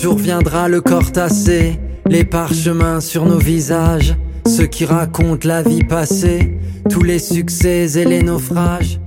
jour viendra le corps tassé, les parchemins sur nos visages, ceux qui racontent la vie passée, tous les succès et les naufrages.